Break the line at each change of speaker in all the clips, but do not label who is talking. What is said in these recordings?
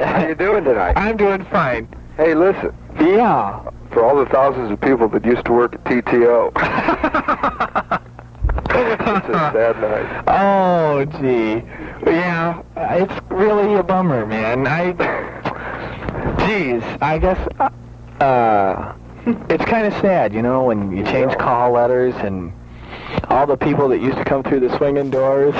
How you doing tonight?
I'm doing fine.
Hey, listen.
Yeah.
For all the thousands of people that used to work at TTO. It's a sad night.
Oh, gee. Yeah, it's really a bummer, man. Geez, I guess, it's kind of sad, you know, when you change call letters and all the people that used to come through the swinging doors.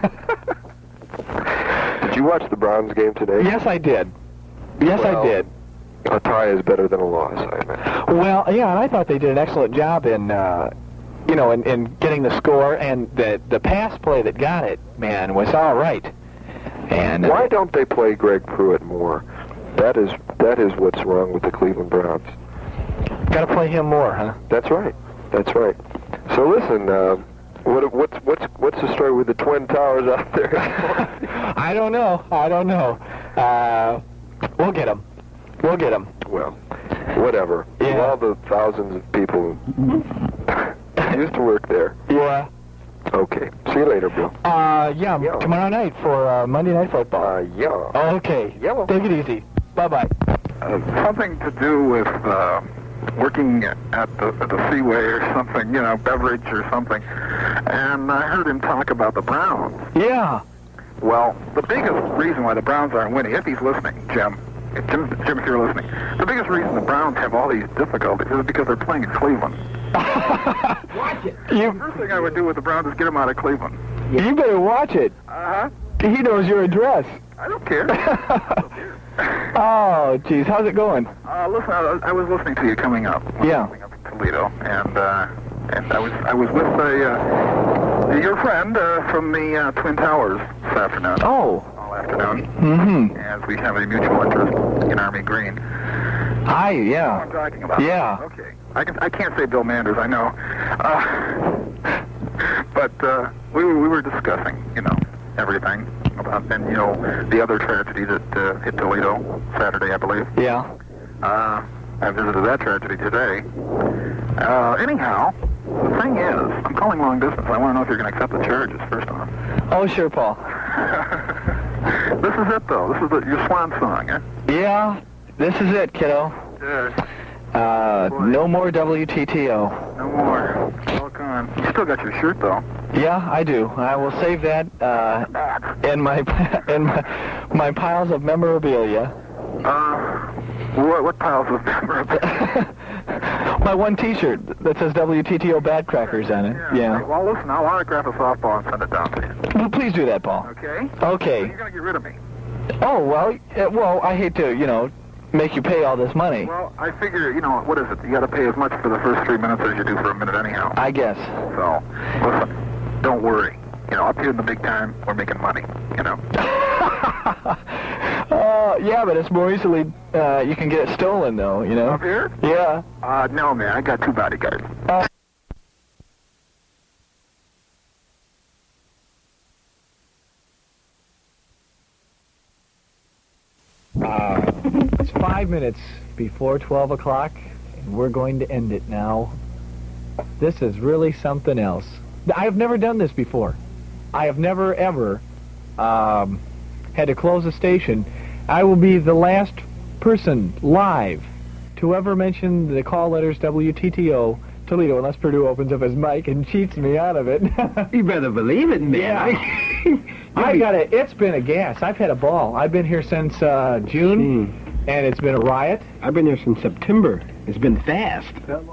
Did you watch the Browns game today?
Yes, I did. Yes, I did.
A tie is better than a loss, I imagine.
Well, yeah, and I thought they did an excellent job in, you know, in getting the score, and the pass play that got it, man, was all right. And
why don't they play Greg Pruitt more? That is what's wrong with the Cleveland Browns.
Got to play him more, huh?
That's right. That's right. So listen, what's the story with the Twin Towers out there?
I don't know. We'll get them. We'll get them.
Well, whatever.
Yeah.
With all the thousands of people who used to work there.
Yeah.
Okay. See you later, Bill.
Yeah. Tomorrow night for Monday Night Football.
Yeah.
Okay.
Yellow.
Take it easy. Bye-bye.
Something to do with working at the Seaway or something, you know, beverage or something. And I heard him talk about the Browns.
Yeah.
Well, the biggest reason why the Browns aren't winning, if he's listening, Jim, if you're listening, the biggest reason the Browns have all these difficulties is because they're playing in Cleveland.
Watch it.
The first thing I would do with the Browns is get them out of Cleveland.
You better watch it.
Uh-huh.
He knows your address.
I don't care.
Oh, geez. How's it going?
Listen, I was listening to you coming up.
Yeah.
Coming up to Toledo, and I was with your friend from the Twin Towers this afternoon.
Oh.
All afternoon.
Mm-hmm.
As we have a mutual interest in Army Green.
Hi,
That's
yeah.
what I'm talking about.
Yeah.
Okay. I can't say Bill Manders, I know. But we were discussing, you know, everything about, and you know, the other tragedy that hit Toledo Saturday, I believe.
Yeah.
I visited that tragedy today. Anyhow, the thing is, I'm calling long distance. I want to know if you're going to accept the charges, first off.
Oh, sure, Paul.
This is it, though. This is your swan song, eh?
Yeah, this is it, kiddo. No more WTTO.
No more. All gone. You still got your shirt, though.
Yeah, I do. I will save that in my my piles of memorabilia.
What piles of memorabilia?
My one T-shirt that says WTTO Bad Crackers on it. Yeah.
Well, listen, I'll autograph a softball and send it down to you.
Well, please do that, Paul.
Okay?
Okay.
So you're going to get rid of me.
Oh, well, I hate to, you know, make you pay all this money.
Well, I figure, you know, what is it? You got to pay as much for the first 3 minutes as you do for a minute anyhow.
I guess.
So, listen, don't worry. You know, up here in the big time, we're making money, you know.
Yeah, but it's more easily, you can get it stolen, though, you know.
Up here?
Yeah.
No, man, I got 2 bodyguards.
It's 5 minutes before 12 o'clock, and we're going to end it now. This is really something else. I have never done this before. I have never, ever had to close a station. I will be the last person live to ever mention the call letters WTTO Toledo, unless Purdue opens up his mic and cheats me out of it.
You better believe it, man.
Yeah. I got it. It's been a gas. I've had a ball. I've been here since June, and it's been a riot.
I've been here since September. It's been fast.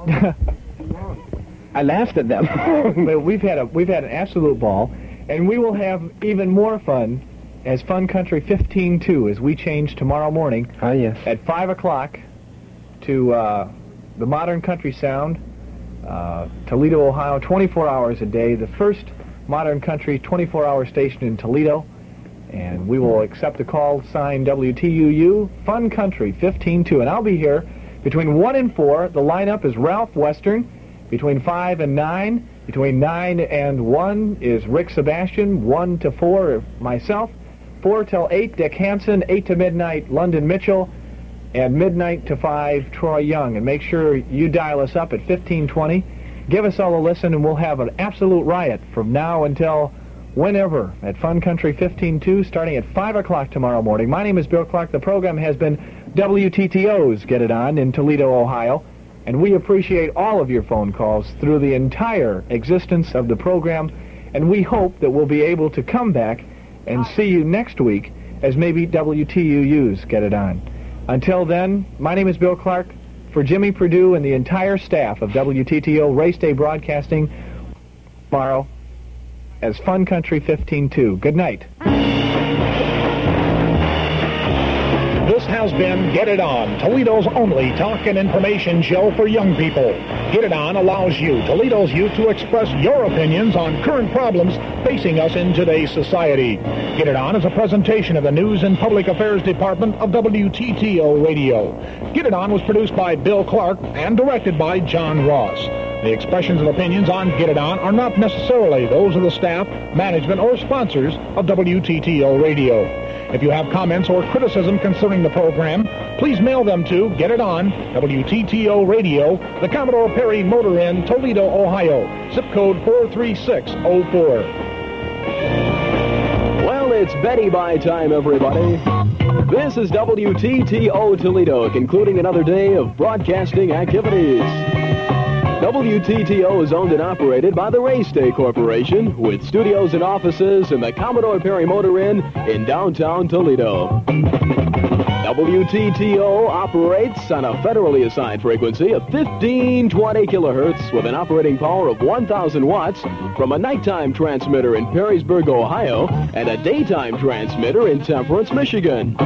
I lasted that long.
But we've had an absolute ball, and we will have even more fun as Fun Country 15-2 as we change tomorrow morning
yes.
at 5 o'clock to the Modern Country Sound, Toledo, Ohio, 24 hours a day, the first Modern Country 24-hour station in Toledo, and we will accept the call sign WTUU, Fun Country 15-2, and I'll be here between 1 and 4. The lineup is Ralph Western. Between 5 and 9, between 9 and 1 is Rick Sebastian, 1 to 4 myself, 4 till 8 Dick Hansen, 8 to midnight London Mitchell, and midnight to 5 Troy Young. And make sure you dial us up at 1520. Give us all a listen, and we'll have an absolute riot from now until whenever at Fun Country 15.2, starting at 5 o'clock tomorrow morning. My name is Bill Clark. The program has been WTTO's Get It On in Toledo, Ohio, and we appreciate all of your phone calls through the entire existence of the program, and we hope that we'll be able to come back and see you next week as maybe WTUU's Get It On. Until then, my name is Bill Clark. For Jimmy Perdue and the entire staff of WTTO Race Day Broadcasting, tomorrow as Fun Country 15.2. Good night.
This has been Get It On, Toledo's only talk and information show for young people. Get It On allows you, Toledo's youth, to express your opinions on current problems facing us in today's society. Get It On is a presentation of the News and Public Affairs Department of WTTO Radio. Get It On was produced by Bill Clark and directed by John Ross. The expressions of opinions on Get It On are not necessarily those of the staff, management, or sponsors of WTTO Radio. If you have comments or criticism concerning the program, please mail them to Get It On, WTTO Radio, the Commodore Perry Motor Inn, Toledo, Ohio, zip code 43604.
Well, it's Betty Bye time, everybody. This is WTTO Toledo, concluding another day of broadcasting activities. WTTO is owned and operated by the Race Day Corporation, with studios and offices in the Commodore Perry Motor Inn in downtown Toledo. WTTO operates on a federally assigned frequency of 1520 kilohertz with an operating power of 1,000 watts from a nighttime transmitter in Perrysburg, Ohio, and a daytime transmitter in Temperance, Michigan.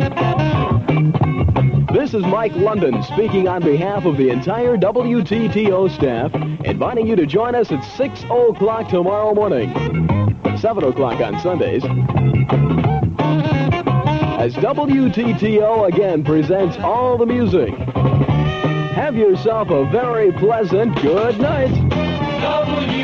This is Mike London speaking on behalf of the entire WTTO staff, inviting you to join us at 6 o'clock tomorrow morning, 7 o'clock on Sundays, as WTTO again presents all the music. Have yourself a very pleasant good night.